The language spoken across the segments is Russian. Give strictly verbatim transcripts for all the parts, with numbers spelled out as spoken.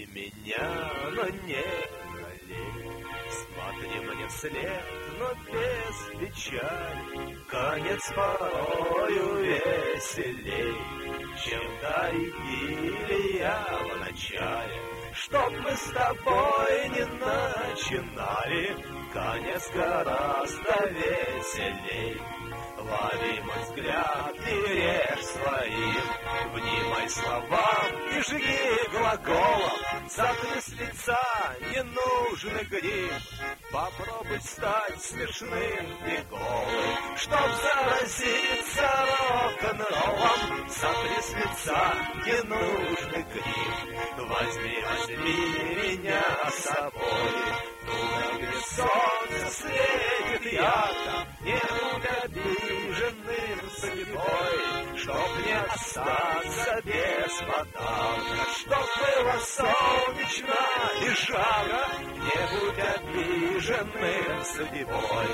Люби меня, но не жалей. Смотри мне вслед, но без печали. Конец порою веселей, чем та идиллия в начале. Чтоб мы с тобой не начинали, конец гораздо веселей. Лови мой взгляд и режь своим, внимай словам и жги глаголом. Сотри с лица ненужный грим, попробуй стать смешным и голым. Чтоб заразиться рок-н-роллом, сотри с лица ненужный грим. Возьми, возьми меня с собой туда, где солнце светит ярко. Не будь обиженным судьбой, чтоб не остаться без подарка. Чтоб было солнечно и жарко, не будь обиженным судьбой.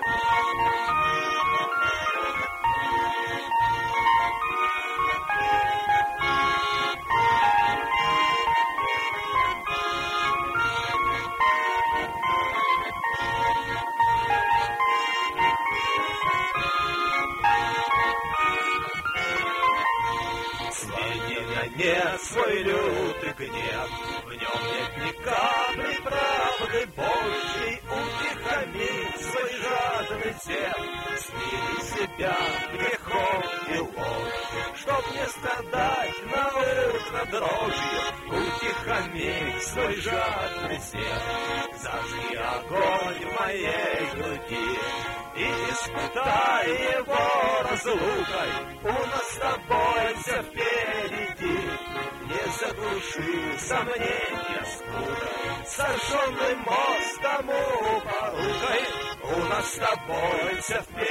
Нет свой лютый гнев, в нем нет ни капли правды Божьей. Утихомирь свой жадный зев, смири себя грехом и ложью, чтоб не страдать на утро дрожью. Утихомирь свой жадный зев, зажги огонь в моей груди и испытай его разлукой. У нас с тобой все впереди, не заглуши сомнения скукой. Сожженный мост тому порукой, у нас с тобой все впереди.